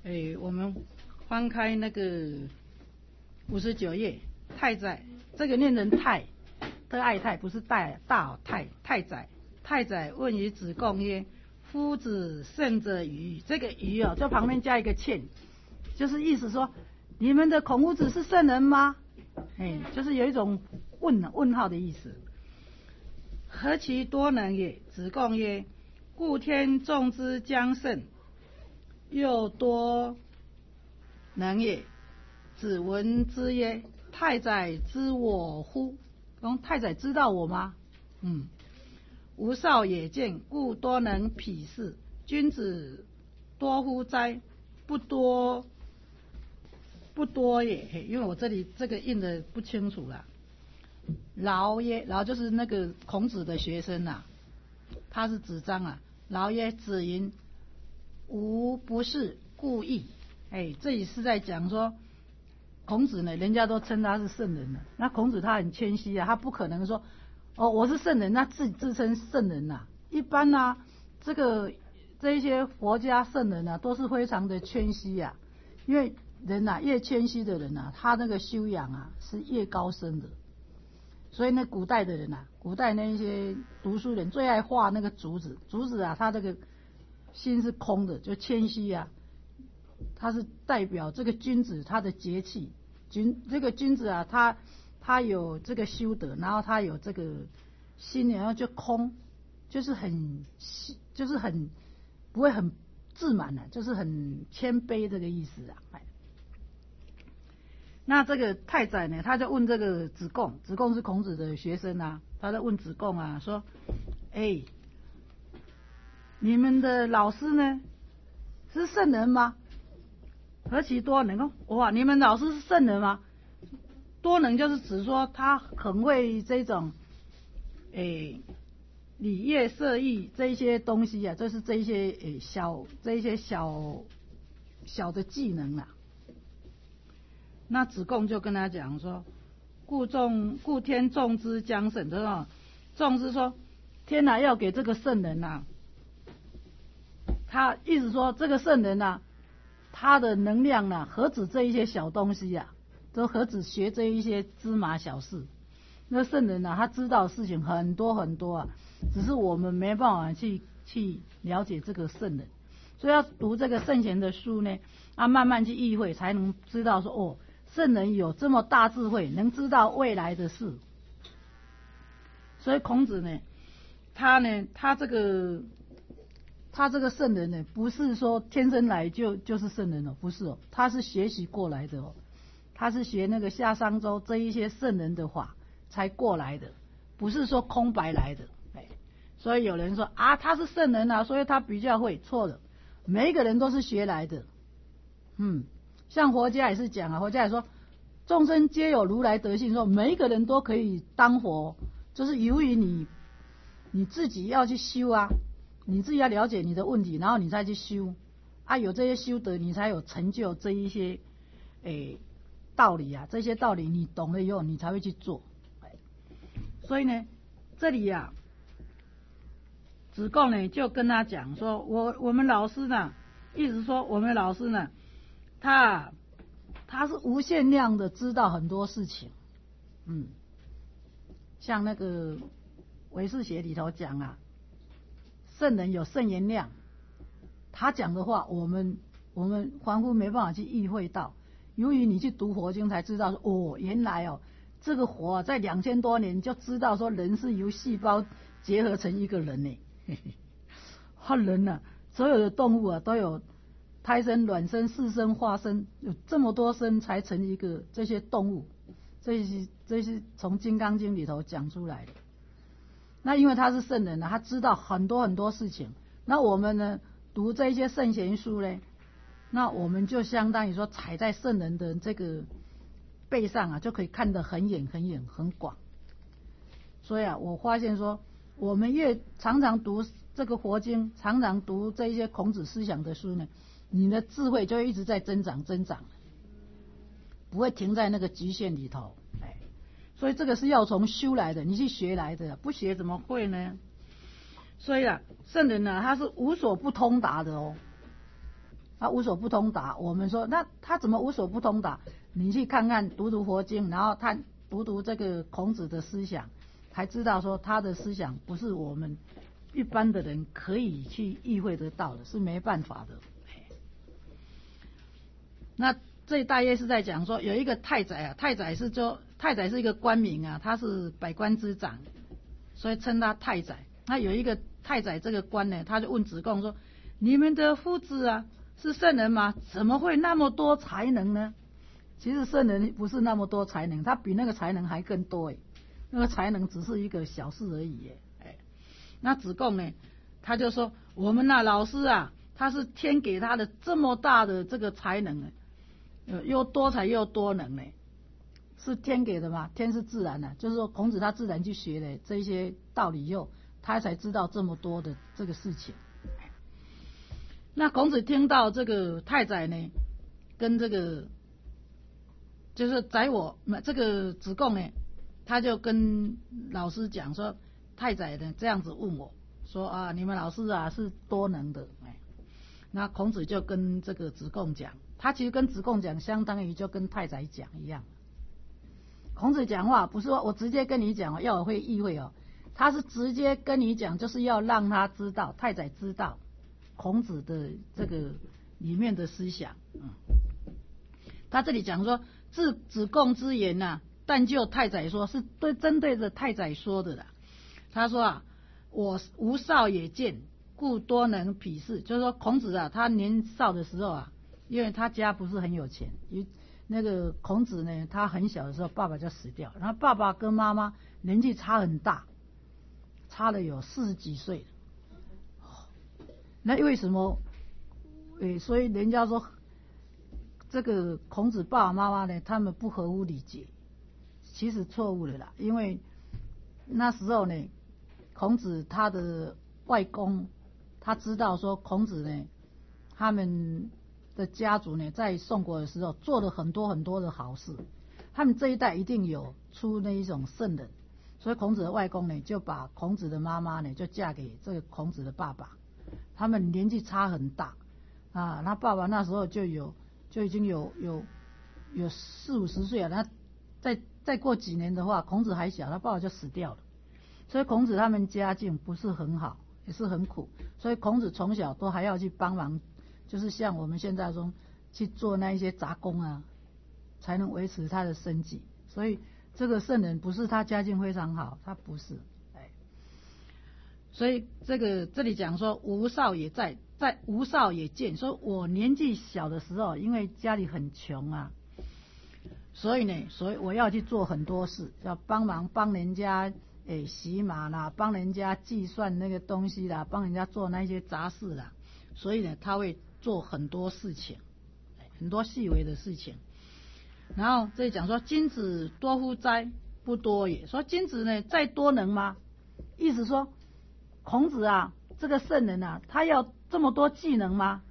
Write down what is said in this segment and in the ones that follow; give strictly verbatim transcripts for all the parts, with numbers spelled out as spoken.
诶，我们翻开那个五十九页，太宰，这个念成太，特爱太，不是大大太太宰。太宰问于子贡曰：“夫子甚者愚。”这个愚哦，就旁边加一个欠，就是意思说，你们的孔夫子是圣人吗？哎，就是有一种问问号的意思。何其多能也？子贡曰：“故天众之将胜，又多能也。”子闻之曰：“太宰知我乎？”说太宰知道我吗？嗯。吾少也见，故多能匹事。君子多乎哉？不多，不多也。因为我这里这个印的不清楚啦。劳耶，劳就是那个孔子的学生啊，他是子张啊。劳耶，子云：“吾不是故意。”哎，这里是在讲说，孔子呢，人家都称他是圣人了。那孔子他很谦虚啊，他不可能说，哦，我是圣人，那自自称圣人呐、啊。一般呢、啊，这个这一些佛家圣人啊，都是非常的谦虚啊。因为人呐、啊，越谦虚的人啊，他那个修养啊是越高深的。所以呢，古代的人啊，古代那一些读书人最爱画那个竹子，竹子啊，他这个心是空的，就谦虚啊。他是代表这个君子他的节气，君这个君子啊，他他有这个修德，然后他有这个心，然后就空，就是很就是很不会很自满的、啊，就是很谦卑这个意思啊。哎，那这个太宰呢，他就问这个子贡，子贡是孔子的学生啊，他在问子贡啊，说：“哎，你们的老师呢，是圣人吗？何其多能！哇，你们老师是圣人吗？多能就是指说他很会这种，诶，礼乐射御这一些东西啊，就是这一些诶小这一些小小的技能啊。”那子贡就跟他讲说：“故众故天众之将胜，对吧？众是说天哪、啊，要给这个圣人啊，他意思说这个圣人啊。”他的能量呢、啊，何止这一些小东西啊，都何止学这一些芝麻小事。那圣人呢、啊，他知道的事情很多很多啊，只是我们没办法去去了解这个圣人，所以要读这个圣贤的书呢，啊，慢慢去意会，才能知道说，哦，圣人有这么大智慧，能知道未来的事。所以孔子呢，他呢，他这个。他这个圣人呢，不是说天生来就就是圣人哦，不是哦，他是学习过来的哦，他是学那个夏商周这一些圣人的话才过来的，不是说空白来的。哎，所以有人说啊，他是圣人啊，所以他比较会，错了，每一个人都是学来的。嗯，像佛家也是讲啊，佛家也说众生皆有如来德性，说每一个人都可以当佛，就是由于你你自己要去修啊。你自己要了解你的问题，然后你再去修啊，有这些修德，你才有成就这一些诶道理啊，这些道理你懂了以后，你才会去做。所以呢，这里呀、啊，子贡呢就跟他讲说，我我们老师呢，意思说我们老师呢，他他是无限量的知道很多事情，嗯，像那个唯识学里头讲啊。圣人有圣言量，他讲的话，我们我们凡夫没办法去意会到。由于你去读佛经才知道说，哦，原来哦，这个佛、啊、在两千多年就知道说，人是由细胞结合成一个人呢。他人啊，所有的动物啊都有胎生、卵生、四生、化生，有这么多生才成一个这些动物，这些这些从《金刚经》里头讲出来的。那因为他是圣人啊，他知道很多很多事情。那我们呢，读这些圣贤书呢，那我们就相当于说踩在圣人的这个背上啊，就可以看得很远很远很广。所以啊，我发现说，我们越常常读这个佛经，常常读这一些孔子思想的书呢，你的智慧就会一直在增长增长，不会停在那个局限里头。所以这个是要从修来的，你去学来的，不学怎么会呢？所以啊，圣人呢、啊，他是无所不通达的哦。 他无所不通达。我们说那他怎么无所不通达？你去看看读读佛经，然后看读读这个孔子的思想，才知道说他的思想不是我们一般的人可以去意会得到的，是没办法的。那这大约是在讲说，有一个太宰啊，太宰是说太宰是一个官名啊，他是百官之长，所以称他太宰。那有一个太宰这个官呢，他就问子贡说：“你们的夫子啊，是圣人吗？怎么会那么多才能呢？”其实圣人不是那么多才能，他比那个才能还更多诶。那个才能只是一个小事而已诶。哎，那子贡呢，他就说：“我们那老师啊，他是天给他的这么大的这个才能呢。”又多才又多能呢，是天给的吗？天是自然的，就是说孔子他自然去学的这些道理以后，他才知道这么多的这个事情。那孔子听到这个太宰呢，跟这个就是宰我，这个子贡呢，他就跟老师讲说，太宰呢这样子问我说啊，你们老师啊是多能的。哎，那孔子就跟这个子贡讲。他其实跟子贡讲，相当于就跟太宰讲一样。孔子讲话不是说我直接跟你讲，要我会意会哦，他是直接跟你讲，就是要让他知道，太宰知道孔子的这个里面的思想。嗯，他这里讲说，自子贡之言呐、啊，但就太宰说，是对针对着太宰说的啦。他说啊，我吾少也见，故多能鄙视，就是说孔子啊，他年少的时候啊。因为他家不是很有钱，因那个孔子呢，他很小的时候爸爸就死掉，然后爸爸跟妈妈年纪差很大，差了有四十几岁。那为什么？诶，所以人家说这个孔子爸爸妈妈呢，他们不合乎礼节，其实错误的啦。因为那时候呢，孔子他的外公他知道说孔子呢，他们的家族呢，在宋国的时候做了很多很多的好事，他们这一代一定有出那一种圣人，所以孔子的外公呢，就把孔子的妈妈呢，就嫁给这个孔子的爸爸，他们年纪差很大啊，他爸爸那时候就有就已经有有有四五十岁了，他再再过几年的话，孔子还小，他爸爸就死掉了，所以孔子他们家境不是很好，也是很苦，所以孔子从小都还要去帮忙。就是像我们现在说去做那一些杂工啊，才能维持他的生计。所以这个圣人不是他家境非常好，他不是。哎，所以这个这里讲说吾少也在，在吾少也见，说我年纪小的时候，因为家里很穷啊，所以呢，所以我要去做很多事，要帮忙帮人家诶洗马啦，帮人家计算那个东西啦，帮人家做那些杂事啦，所以呢，他会做很多事情，很多细微的事情。然后这里讲说，君子多乎哉？不多也。说君子呢，再多能吗？意思说，孔子啊，这个圣人啊，他要这么多技能吗？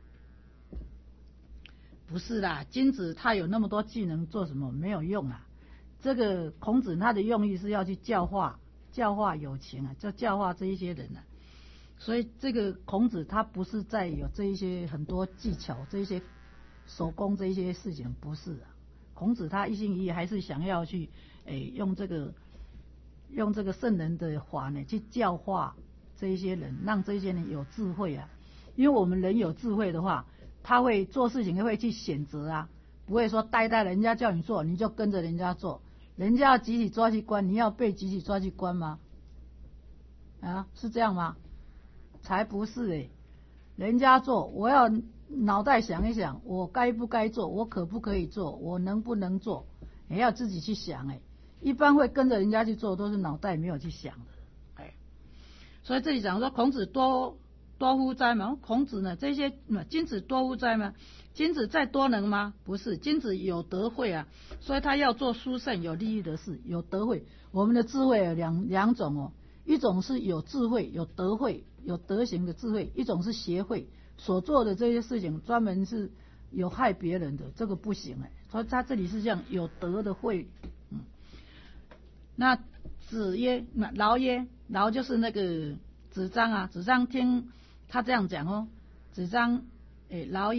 不是啦，君子他有那么多技能做什么？没有用啊。这个孔子他的用意是要去教化，教化有情啊，就教化这一些人啊。所以这个孔子他不是在有这一些很多技巧，这一些手工这一些事情，不是啊。孔子他一心一意还是想要去诶用这个用这个圣人的话呢，去教化这一些人，让这些人有智慧啊。因为我们人有智慧的话，他会做事情会去选择啊，不会说呆呆人家叫你做你就跟着人家做，人家要集体抓去关，你要被集体抓去关吗？啊，是这样吗？才不是诶、欸，人家做，我要脑袋想一想，我该不该做，我可不可以做，我能不能做，也要自己去想诶、欸。一般会跟着人家去做，都是脑袋没有去想的，哎。所以这里讲说孔子多多乎哉嘛？孔子呢，这些君子多乎哉吗？君子再多能吗？不是，君子有德慧啊，所以他要做殊胜有利益的事，有德慧。我们的智慧有两两种哦，一种是有智慧、有德慧、有德行的智慧，一种是邪慧，所做的这些事情专门是有害别人的，这个不行哎。所以他这里是这样有德的慧，嗯。那子曰，那劳曰，劳就是那个子张啊，子张听他这样讲哦，子张诶，劳曰，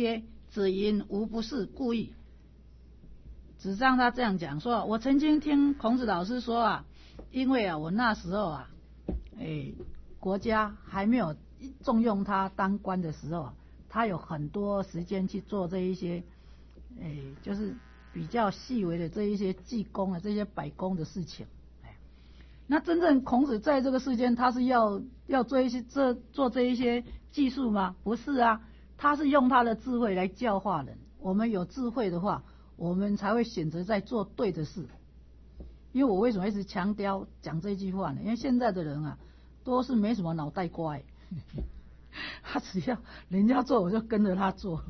子云吾不是故意。子张他这样讲说，我曾经听孔子老师说啊，因为啊我那时候啊，哎国家还没有重用他当官的时候，他有很多时间去做这一些，哎就是比较细微的这一些技工啊，这些百工的事情。那真正孔子在这个世间，他是要要做一些这做这一些技术吗？不是啊，他是用他的智慧来教化人。我们有智慧的话，我们才会选择在做对的事。因为我为什么一直强调讲这句话呢？因为现在的人啊，都是没什么脑袋瓜，他只要人家做，我就跟着他做。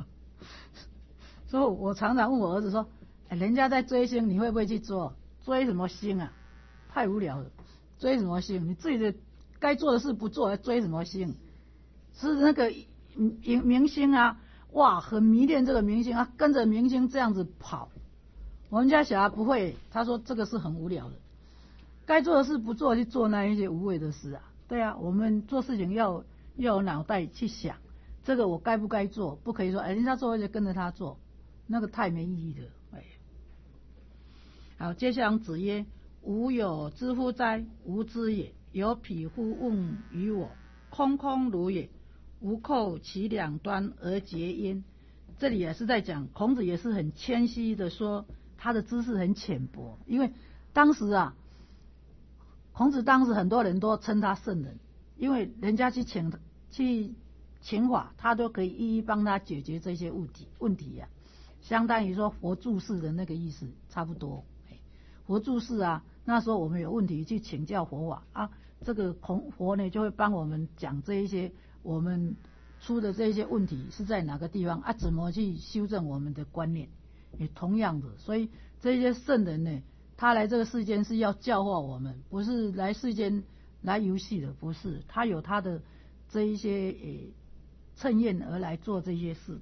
所以我常常问我儿子说：“哎，人家在追星，你会不会去做？追什么星啊？太无聊了，追什么星？你自己的该做的事不做，还追什么星？是那个明明星啊，哇，很迷恋这个明星啊，跟着明星这样子跑。我们家小孩不会，他说这个是很无聊的，该做的事不做，去做那一些无谓的事啊。对啊，我们做事情要要有脑袋去想，这个我该不该做？不可以说哎，人家做就跟着他做，那个太没意义了。哎，好，接下来子曰：吾有知乎哉？吾知也。有匹夫问于我，空空如也。吾扣其两端而结焉。这里也是在讲孔子，也是很谦虚的说他的知识很浅薄，因为当时啊，孔子当时很多人都称他圣人，因为人家去请去请法，他都可以一一帮他解决这些问题问题呀、啊，相当于说佛注释的那个意思差不多。佛注释啊，那时候我们有问题去请教佛法啊，这个孔佛呢就会帮我们讲这一些我们出的这些问题是在哪个地方啊，怎么去修正我们的观念。也同样的，所以这些圣人呢，他来这个世间是要教化我们，不是来世间来游戏的，不是，他有他的这一些诶趁愿而来做这些事的。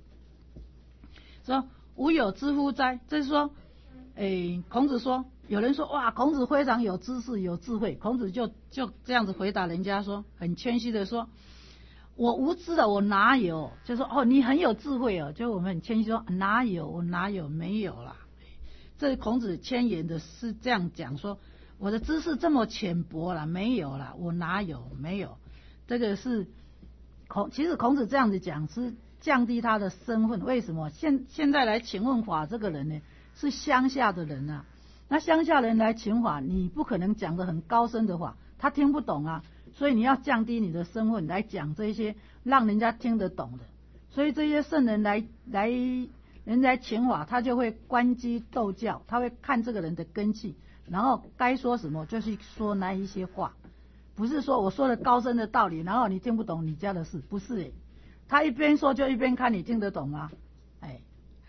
说吾有知乎哉？这是说，诶，孔子说，有人说哇，孔子非常有知识有智慧，孔子就就这样子回答人家说，很谦虚的说，我无知的，我哪有？就说哦，你很有智慧哦，就我们很谦虚说哪有？我哪有？没有啦。这孔子谦言的是这样讲说，我的知识这么浅薄啦，没有啦，我哪有？没有。这个是孔，其实孔子这样子讲是降低他的身份。为什么？现现在来请问法这个人呢，是乡下的人啊。那乡下人来请法，你不可能讲得很高深的话，他听不懂啊。所以你要降低你的身份来讲这些让人家听得懂的。所以这些圣人来来人来请法，他就会观机斗教，他会看这个人的根器，然后该说什么就去说那一些话，不是说我说了高深的道理，然后你听不懂你家的事，不是诶。他一边说就一边看你听得懂吗？哎，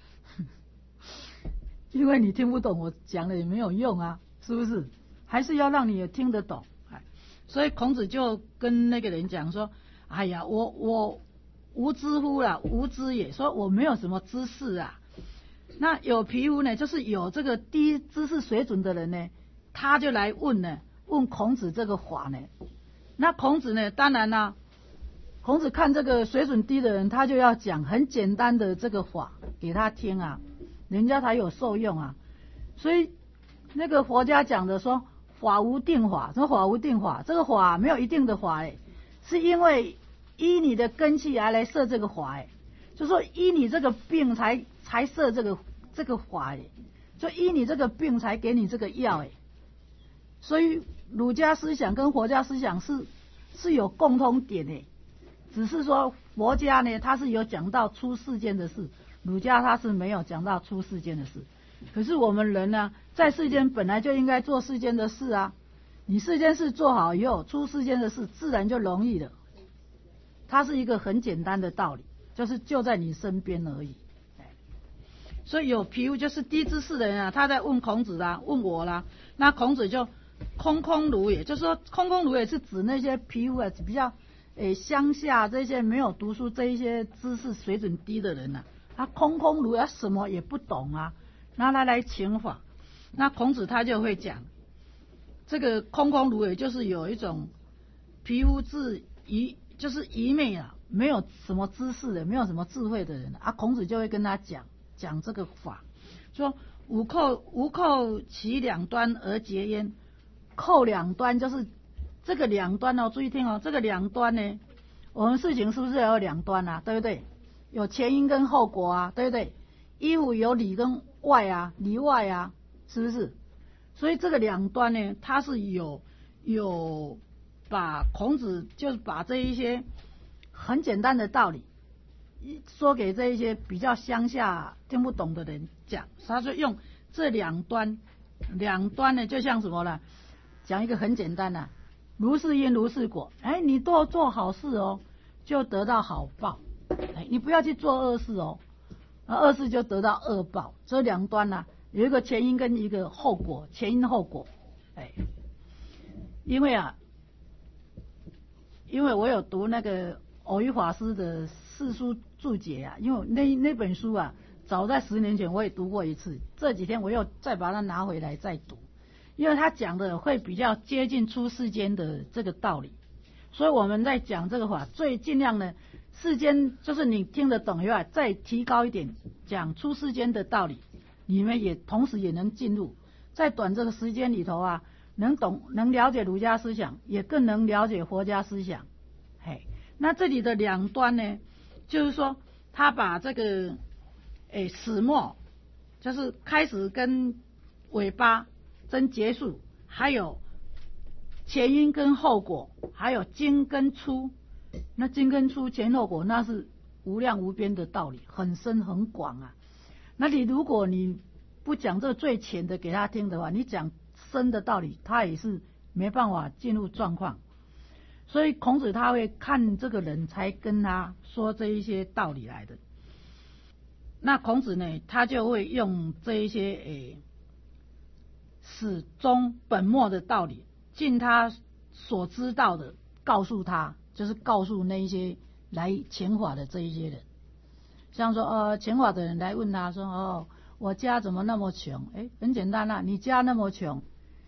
因为你听不懂，我讲了也没有用啊，是不是？还是要让你也听得懂。所以孔子就跟那个人讲说，哎呀，我我无知乎啦，无知也，说我没有什么知识啊。那有皮肤呢，就是有这个低知识水准的人呢，他就来问呢，问孔子这个法呢。那孔子呢，当然啦、啊，孔子看这个水准低的人，他就要讲很简单的这个法给他听啊，人家才有受用啊。所以那个佛家讲的说，法无定法，什么法无定法？这个法没有一定的法哎，是因为依你的根器而来设这个法哎，就说依你这个病才才设这个这个法哎，就依你这个病才给你这个药哎。所以儒家思想跟佛家思想是是有共通点哎，只是说佛家呢，他是有讲到出世间的事，儒家他是没有讲到出世间的事。可是我们人呢，在世间本来就应该做世间的事啊，你世间事做好以后，出世间的事自然就容易了。它是一个很简单的道理，就是就在你身边而已。所以有皮肤就是低知识的人啊，他在问孔子啦，问我啦，那孔子就空空如也，就是说空空如也是指那些皮肤啊比较诶乡下这些没有读书这一些知识水准低的人啊，他空空如也，什么也不懂啊。拿他来请法，那孔子他就会讲，这个空空如也就是有一种皮肤自愚，就是愚昧啊， 没有什么知识的，没有什么智慧的人啊，孔子就会跟他讲讲这个法，说五扣无扣其两端而结焉。扣两端就是这个两端哦，注意听哦，这个两端呢，我们事情是不是有两端啊？对不对？有前因跟后果啊，对不对？衣服有里跟外啊，里外啊，是不是？所以这个两端呢，它是有有把孔子就是把这一些很简单的道理说给这一些比较乡下听不懂的人讲，他就用这两端，两端呢就像什么呢？讲一个很简单的、啊，如是因如是果。哎，你多做好事哦，就得到好报。哎，你不要去做恶事哦，恶事就得到恶报。这两端呢、啊，有一个前因跟一个后果，前因后果。哎，因为啊，因为我有读那个偶遇法师的四书注解啊，因为那那本书啊，早在十年前我也读过一次，这几天我又再把它拿回来再读，因为他讲的会比较接近出世间的这个道理，所以我们在讲这个法，最尽量呢，世间就是你听得懂以外，再提高一点，讲出世间的道理，你们也同时也能进入，在短这个时间里头啊，能懂能了解儒家思想，也更能了解佛家思想。嘿，那这里的两端呢，就是说他把这个诶始末，就是开始跟尾巴真结束，还有前因跟后果，还有经跟出，那经跟出前后果，那是无量无边的道理，很深很广啊。那你如果你不讲这个最浅的给他听的话，你讲深的道理，他也是没办法进入状况。所以孔子他会看这个人才跟他说这一些道理来的。那孔子呢，他就会用这一些诶始终本末的道理，尽他所知道的告诉他，就是告诉那一些来请法的这一些人。像说呃请法的人来问他说，哦，我家怎么那么穷？诶，很简单啊，你家那么穷，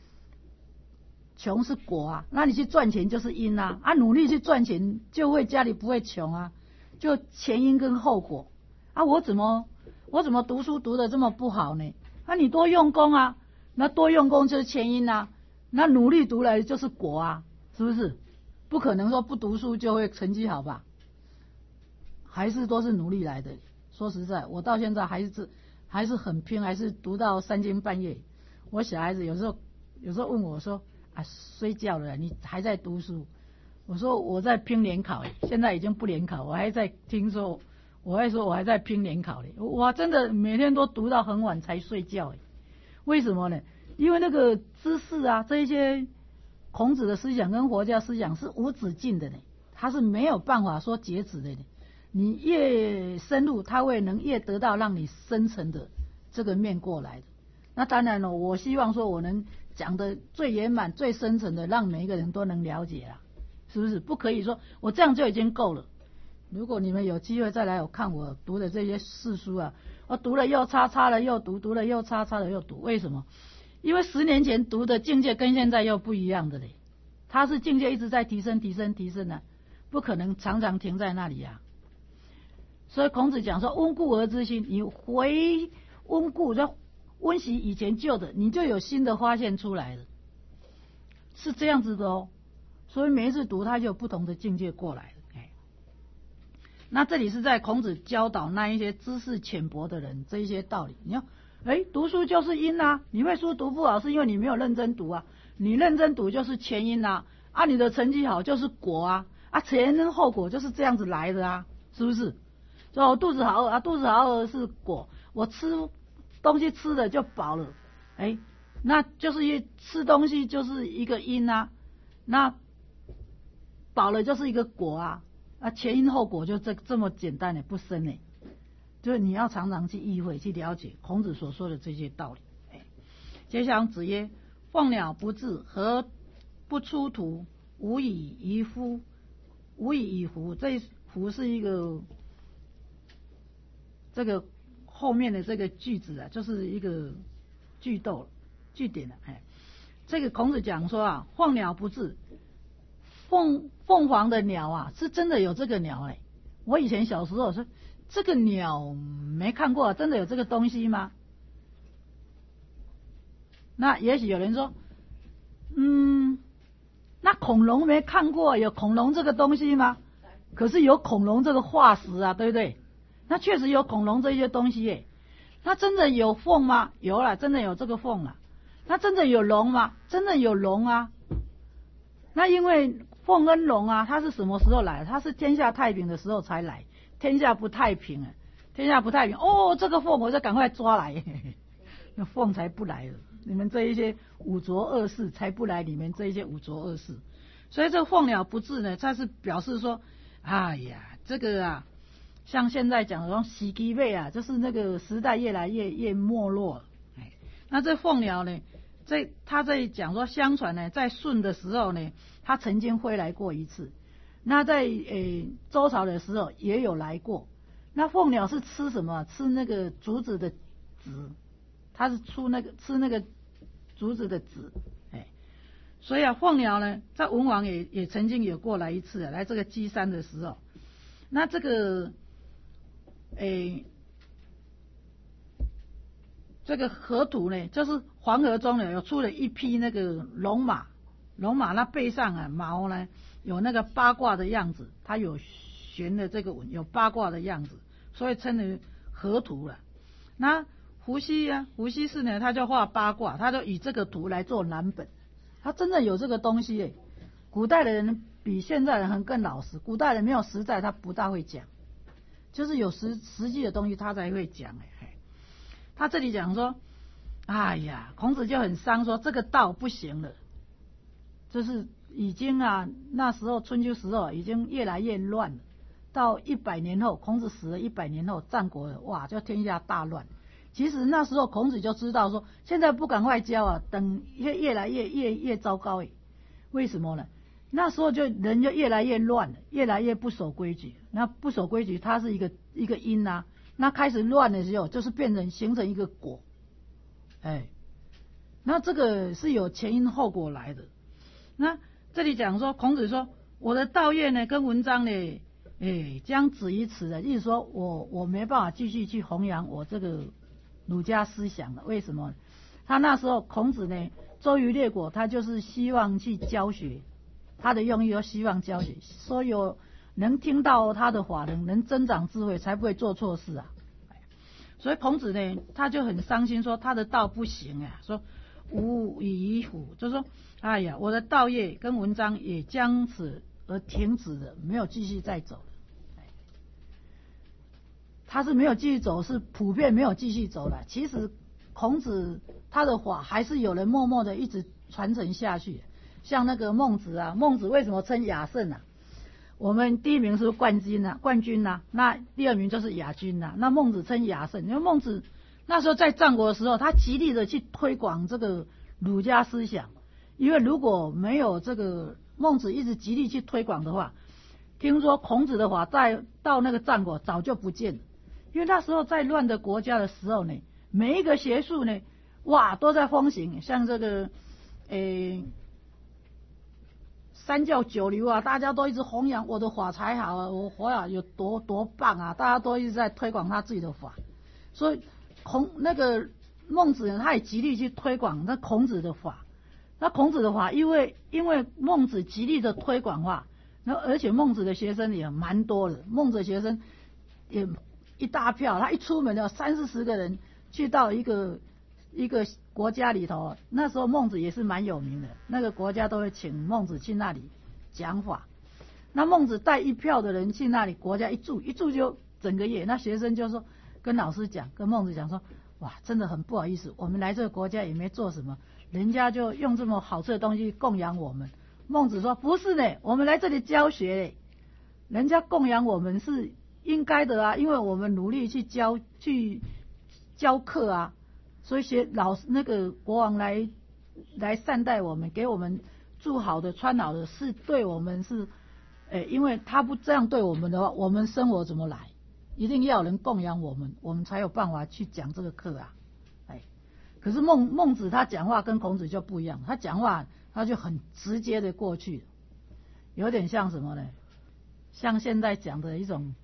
穷是果啊，那你去赚钱就是因啊，啊努力去赚钱就会家里不会穷啊，就前因跟后果啊。我怎么我怎么读书读得这么不好呢？啊你多用功啊，那多用功就是前因啊，那努力读来就是果啊，是不是？不可能说不读书就会成绩好吧，还是都是努力来的。说实在，我到现在还是还是很拼，还是读到三更半夜。我小孩子有时候有时候问我说，啊睡觉了你还在读书？我说我在拼联考，现在已经不联考，我还在听说，我还说我还在拼联考嘞。我真的每天都读到很晚才睡觉，为什么呢？因为那个知识啊，这一些孔子的思想跟佛家思想是无止境的呢，它是没有办法说截止的呢。你越深入，它会能越得到让你深层的这个面过来的。那当然了，我希望说我能讲的最圆满、最深层的，让每一个人都能了解啦，是不是？不可以说我这样就已经够了。如果你们有机会再来我看我读的这些四书啊，我读了又叉叉了又读，读了又叉叉了又读，为什么？因为十年前读的境界跟现在又不一样的嘞，它是境界一直在提升、提升、提升的、啊，不可能常常停在那里啊。所以孔子讲说温故而知新，你回温故就温习以前旧的，你就有新的发现出来了，是这样子的哦。所以每一次读它就有不同的境界过来了。那这里是在孔子教导那一些知识浅薄的人这一些道理。你要哎，读书就是因啊，你会书读不好是因为你没有认真读啊，你认真读就是前因啊，啊你的成绩好就是果啊，啊前因后果就是这样子来的啊，是不是？所以我肚子好饿啊，肚子好饿是果，我吃东西吃的就饱了，哎，那就是一吃东西就是一个因啊，那饱了就是一个果啊，啊前因后果就这这么简单的不深呢，就是你要常常去意会去了解孔子所说的这些道理。哎，接下来子曰：凤鸟不至，何不出图？无以渔夫，无以渔夫。这夫是一个这个后面的这个句子啊，就是一个句逗句点了。哎，这个孔子讲说啊，凤鸟不至，凤凤凰的鸟啊，是真的有这个鸟哎， 我以前小时候说这个鸟没看过，真的有这个东西吗？那也许有人说，嗯，那恐龙没看过，有恐龙这个东西吗？可是有恐龙这个化石啊，对不对？那确实有恐龙这些东西耶。那真的有凤吗？有啦，真的有这个凤啊。那真的有龙吗？真的有龙啊。那因为凤跟龙啊，它是什么时候来？它是天下太平的时候才来。天下不太平啊，天下不太平哦，这个凤我就赶快抓来，那凤才不来了。你们这一些五浊恶世才不来，你们这一些五浊恶世。所以这凤鸟不至呢，它是表示说，哎呀，这个啊，像现在讲的说时机尾啊，就是那个时代越来越越没落了。哎，那这凤鸟呢，在他在讲说，相传呢，在舜的时候呢，他曾经飞来过一次。那在诶周朝的时候也有来过。那凤鸟是吃什么？吃那个竹子的籽，它是出那个吃那个竹子的籽。哎，所以啊，凤鸟呢，在文王也也曾经有过来一次，来这个箕山的时候。那这个诶这个河图呢，就是黄河中呢有出了一匹那个龙马，龙马那背上啊毛呢有那个八卦的样子，它有悬的这个纹，有八卦的样子，所以称为河图了。那伏羲啊，伏羲氏呢，他就画八卦，他就以这个图来做蓝本，他真的有这个东西耶。古代的人比现在人很更老实，古代人没有实在，他不大会讲，就是有实实际的东西他才会讲哎。他这里讲说，哎呀，孔子就很伤说这个道不行了，就是已经啊，那时候春秋时候已经越来越乱了。到一百年后，孔子死了一百年后，战国哇，就天下大乱。其实那时候孔子就知道说，现在不赶快教啊，等越越来越越越糟糕诶。为什么呢？那时候就人就越来越乱了，越来越不守规矩。那不守规矩，它是一个一个因啊。那开始乱的时候，就是变成形成一个果。哎，那这个是有前因后果来的。那这里讲说，孔子说我的道业呢跟文章呢，哎，将止于此的，意思说我我没办法继续去弘扬我这个儒家思想了。为什么？他那时候孔子呢，周瑜列国，他就是希望去教学，他的用意就希望教学，所有能听到他的话，能能增长智慧，才不会做错事啊。所以孔子呢，他就很伤心，说他的道不行啊，说吾以乎，就说哎呀，我的道业跟文章也将此而停止了，没有继续再走了。他是没有继续走，是普遍没有继续走了。其实孔子他的话还是有人默默的一直传承下去，像那个孟子啊，孟子为什么称亚圣啊？我们第一名是冠军啊，冠军啊，那第二名就是亚军啊。那孟子称亚圣，因为孟子那时候在战国的时候，他极力的去推广这个儒家思想。因为如果没有这个孟子一直极力去推广的话，听说孔子的话在到那个战国早就不见了。因为那时候在乱的国家的时候呢，每一个学术呢，哇，都在风行，像这个，诶。三教九流啊，大家都一直弘扬我的法才好啊，我法啊有多多棒啊，大家都一直在推广他自己的法。所以孔那个孟子呢，他也极力去推广那孔子的法。那孔子的法，因为因为孟子极力的推广法，那而且孟子的学生也蛮多的，孟子的学生也一大票，他一出门要三四十个人去到一个一个国家里头，那时候孟子也是蛮有名的，那个国家都会请孟子去那里讲法。那孟子带一票的人去那里，国家一住一住就整个月。那学生就说跟老师讲，跟孟子讲说，哇，真的很不好意思，我们来这个国家也没做什么，人家就用这么好吃的东西供养我们。孟子说不是呢，我们来这里教学呢，人家供养我们是应该的啊，因为我们努力去教去教课啊。所以学老那个国王来来善待我们，给我们住好的穿好的，是对我们是，诶，因为他不这样对我们的话，我们生活怎么来？一定要有人供养我们，我们才有办法去讲这个课啊。哎，可是孟孟子他讲话跟孔子就不一样，他讲话他就很直接的过去，有点像什么呢？像现在讲的一种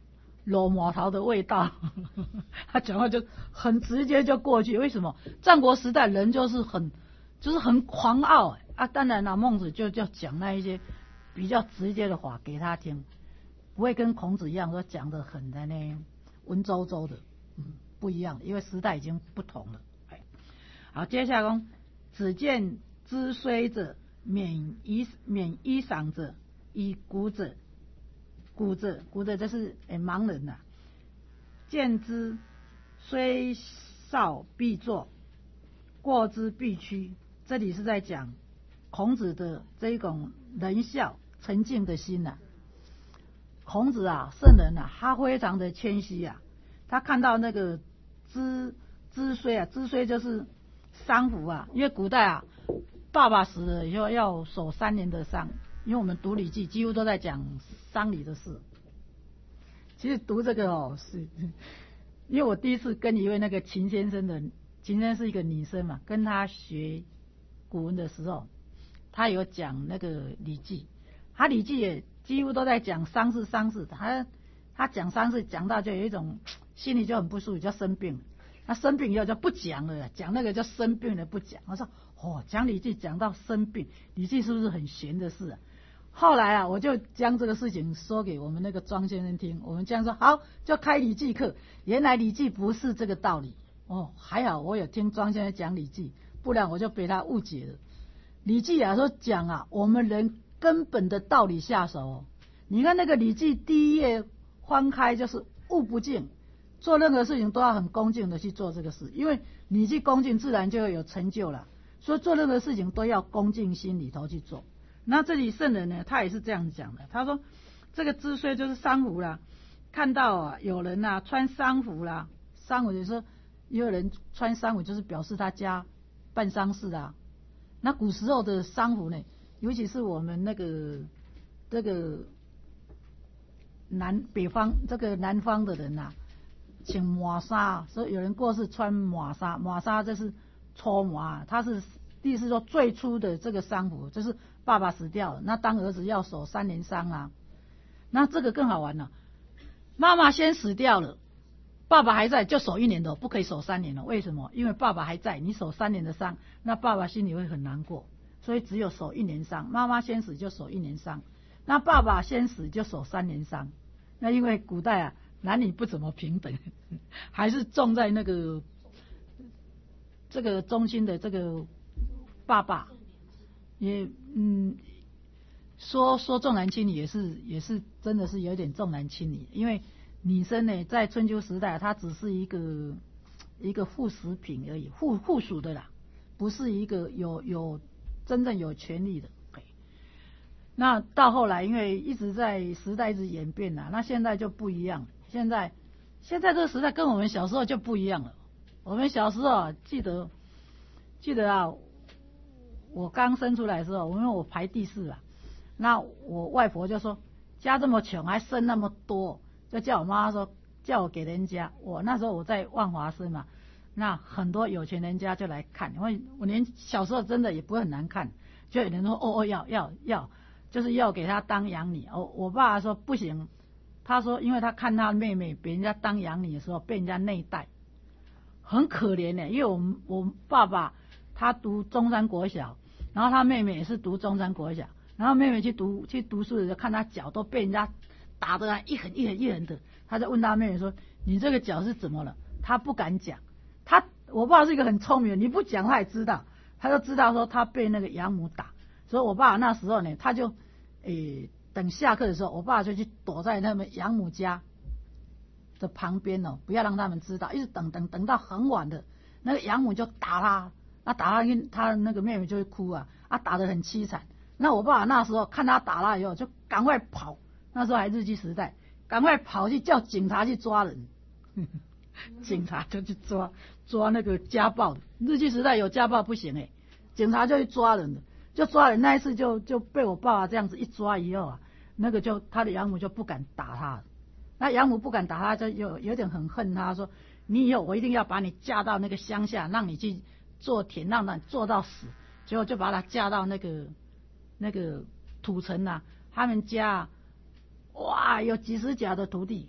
裸毛桃的味道。他讲话就很直接就过去。为什么？战国时代人就是很就是很狂傲、欸、啊，当然了，孟子就就讲那一些比较直接的话给他听，不会跟孔子一样说讲得很的呢文绉绉的，嗯，不一样，因为时代已经不同了。好，接下来讲，子见之衰者，免衣免衣裳者，以古者，古者古者就是诶盲人呐、啊。见之虽少必作，过之必趋。这里是在讲孔子的这一种仁孝沉静的心呐、啊。孔子啊，圣人啊，他非常的谦虚啊。他看到那个知知衰啊，知衰就是丧服啊，因为古代啊，爸爸死了以后要守三年的丧，因为我们读礼记几乎都在讲丧礼的事。其实读这个哦，是因为我第一次跟一位那个秦先生的，秦先生是一个女生嘛，跟她学古文的时候，她有讲那个礼记，她礼记也几乎都在讲丧事丧事，她她讲丧事讲到就有一种心里就很不舒服，就生病了。那生病以后就不讲了，讲那个就生病了不讲。我说哦，讲礼记讲到生病，礼记是不是很玄的事啊？后来啊，我就将这个事情说给我们那个庄先生听，我们这样说好，就开礼记课。原来礼记不是这个道理哦，还好我有听庄先生讲礼记，不然我就被他误解了。礼记啊说讲啊，我们人根本的道理下手、哦。你看那个礼记第一页翻开就是物不敬，做任何事情都要很恭敬的去做这个事，因为你去恭敬，自然就会有成就了。所以做任何事情都要恭敬心里头去做。那这里圣人呢，他也是这样讲的。他说，这个知衰就是丧服啦，看到啊有人啊穿丧服啦，丧服就是说也有人穿丧服，就是表示他家办丧事啊。那古时候的丧服呢，尤其是我们那个这个南北方这个南方的人啊，请抹纱，所以有人过世穿抹纱，抹纱这是搓麻，它是意思说最初的这个丧服，就是爸爸死掉了，那当儿子要守三年丧啊。那这个更好玩了，妈妈先死掉了，爸爸还在就守一年的，不可以守三年了。为什么？因为爸爸还在，你守三年的丧，那爸爸心里会很难过，所以只有守一年丧。妈妈先死就守一年丧，那爸爸先死就守三年丧。那因为古代啊男女不怎么平等，还是重在那个这个中心的这个爸爸，也嗯说说重男轻女也是也是真的是有点重男轻女，因为女生呢在春秋时代她只是一个一个附属品而已，附附属的啦，不是一个有有真正有权利的。那到后来因为一直在时代一直演变啦，那现在就不一样了，现在现在这个时代跟我们小时候就不一样了。我们小时候啊记得记得啊我刚生出来的时候，因为我排第四啊，那我外婆就说家这么穷还生那么多，就叫我妈妈说叫我给人家。我那时候我在万华生嘛，那很多有钱人家就来看，因为我连小时候真的也不会很难看，就有人说哦哦要要要，就是要给他当养女。我我爸说不行，他说因为他看他妹妹被人家当养女的时候被人家内带，很可怜呢。因为我我爸爸他读中山国小，然后他妹妹也是读中山国小，然后妹妹去读去读书的时候，看他脚都被人家打得一横一横一横的，他就问他妹妹说：“你这个脚是怎么了？”他不敢讲，他我爸是一个很聪明的，你不讲他也知道，他就知道说他被那个养母打，所以我爸那时候呢，他就诶等下课的时候，我爸就去躲在他们养母家的旁边哦，不要让他们知道，一直等等等到很晚的，那个养母就打他，那打他，他那个妹妹就会哭啊，啊打得很凄惨。那我爸那时候看他打他以后，就赶快跑，那时候还日据时代，赶快跑去叫警察去抓人，警察就去抓抓那个家暴的。日据时代有家暴不行哎，警察就去抓人的，就抓人。那一次就就被我爸爸这样子一抓以后啊，那个就他的养母就不敢打他了。那养母不敢打他，就有有点很恨他，说你以后我一定要把你嫁到那个乡下，让你去做田，让你做到死。结果就把他嫁到那个那个土城啊，他们家哇有几十甲的土地，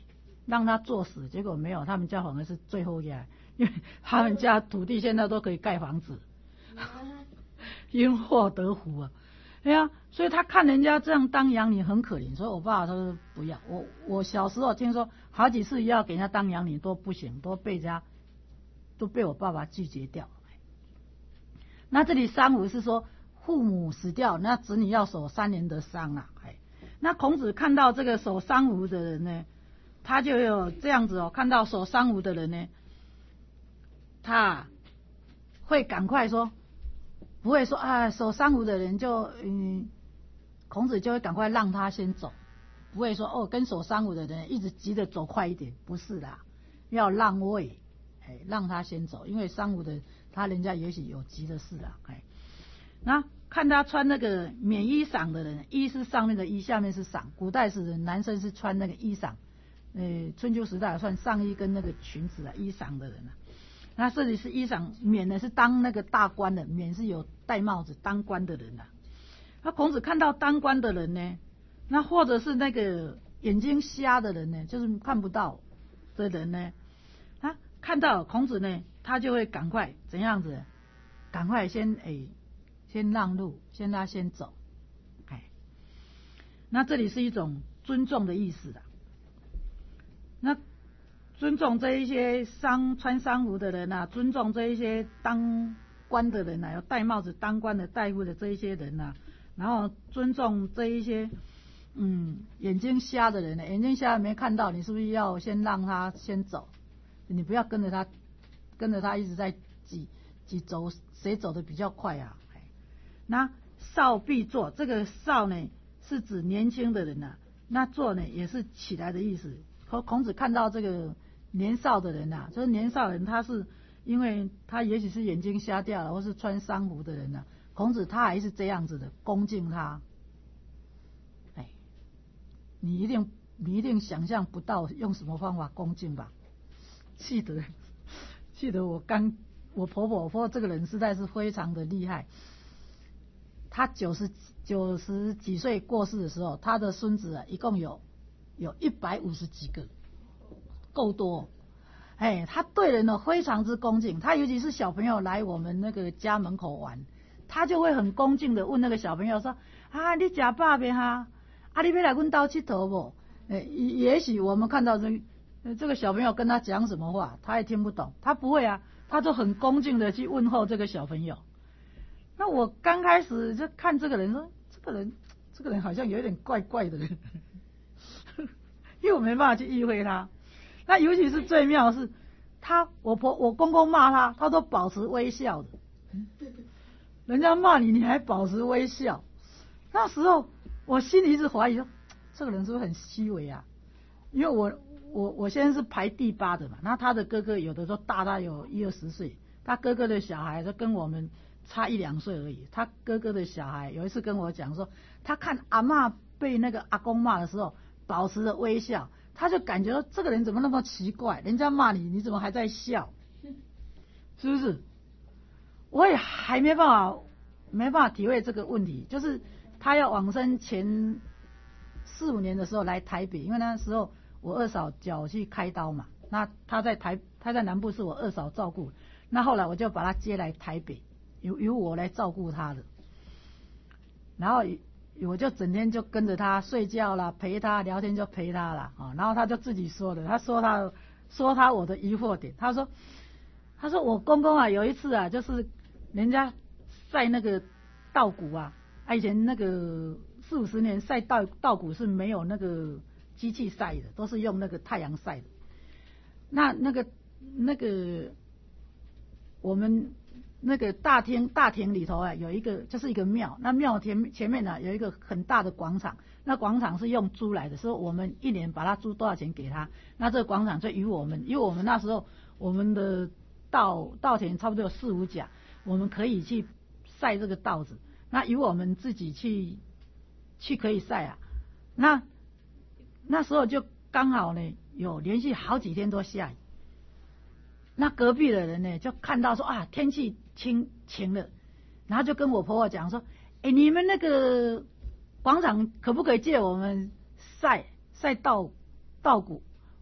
让他作死，结果没有，他们家反而是最后家，因为他们家土地现在都可以盖房子，因祸得福啊。对啊，所以他看人家这样当养女很可怜，所以我爸爸他说不要。我我小时候听说好几次要给人家当养女都不行，都被人家都被我爸爸拒绝掉。那这里丧服是说父母死掉，那子女要守三年的丧啊。那孔子看到这个守丧服的人呢，他就有这样子哦，看到守丧服的人呢，他会赶快说。不会说啊，守丧服的人就嗯，孔子就会赶快让他先走，不会说哦，跟守丧服的人一直急着走快一点，不是啦，要让位，哎，让他先走，因为丧服的他人家也许有急的事啦，哎，那看他穿那个免衣裳的人，衣是上面的衣，下面是裳，古代时的男生是穿那个衣裳，呃，春秋时代算上衣跟那个裙子啊，衣裳的人啊。那这里是衣裳，免呢是当那个大官的，免是有戴帽子当官的人啊。那孔子看到当官的人呢，那或者是那个眼睛瞎的人呢，就是看不到的人呢，他看到孔子呢，他就会赶快怎样子，赶快先哎先让路，先让他先走，哎，那这里是一种尊重的意思啊。那尊重这一些丧穿丧服的人啊，尊重这一些当官的人啊，有戴帽子当官的大夫的这一些人啊，然后尊重这一些嗯眼睛瞎的人呢、啊，眼睛瞎没看到，你是不是要先让他先走？你不要跟着他，跟着他一直在挤挤走，谁走的比较快啊？那少必坐，这个少呢是指年轻的人啊，那坐呢也是起来的意思。和孔子看到这个。年少的人啊，就是年少人，他是因为他也许是眼睛瞎掉了，或是穿丧服的人啊，孔子他还是这样子的恭敬他。哎，你一定你一定想象不到用什么方法恭敬吧？记得记得我刚我婆婆我婆婆这个人实在是非常的厉害，她九十九十几岁过世的时候，她的孙子啊一共有有一百五十几个。够多，哎，他对人呢非常之恭敬。他尤其是小朋友来我们那个家门口玩，他就会很恭敬的问那个小朋友说：“啊，你吃饱没哈？啊，你要来阮家佚佗不？”哎，也许我们看到这这个小朋友跟他讲什么话，他也听不懂，他不会啊，他就很恭敬的去问候这个小朋友。那我刚开始就看这个人说，这个人这个人好像有点怪怪的，因为我没办法去意会他。那尤其是最妙的是，他我婆我公公骂他，他都保持微笑的。人家骂你，你还保持微笑。那时候我心里一直怀疑说，这个人是不是很虚伪啊？因为我我我现在是排第八的嘛，那他的哥哥有的时候大他有一二十岁，他哥哥的小孩就跟我们差一两岁而已。他哥哥的小孩有一次跟我讲说，他看阿嬷被那个阿公骂的时候，保持着微笑。他就感觉到这个人怎么那么奇怪，人家骂你，你怎么还在笑？是不是？我也还没办法，没办法体会这个问题。就是他要往生前四五年的时候来台北，因为那时候我二嫂脚去开刀嘛，那他在台他在南部是我二嫂照顾，那后来我就把他接来台北，由由我来照顾他的，然后。我就整天就跟着他睡觉啦，陪他聊天就陪他啦，啊，然后他就自己说的，他说他说他我的疑惑点，他说他说我公公啊有一次啊，就是人家晒那个稻谷啊，啊以前那个四五十年晒稻稻谷是没有那个机器晒的，都是用那个太阳晒的，那那个那个我们。那个大厅大厅里头啊，有一个就是一个庙，那庙前前面呢、啊、有一个很大的广场，那广场是用租来的，所以我们一年把它租多少钱给他，那这个广场就与我们，因为我们那时候我们的稻稻田差不多有四五甲，我们可以去晒这个稻子，那由我们自己去去可以晒啊，那那时候就刚好呢有连续好几天都下雨。那隔壁的人呢，就看到说啊，天气晴晴了，然后就跟我婆婆讲说，哎，你们那个广场可不可以借我们晒晒稻稻谷？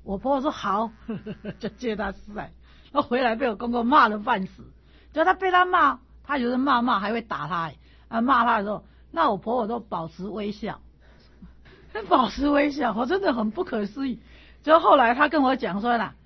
我婆婆说好，就接他赛。然后回来被我公公骂了半死，就他被他骂，他有人骂骂还会打他，啊骂他的时候，那我婆婆都保持微笑，保持微笑，我真的很不可思议。就后来他跟我讲说啦。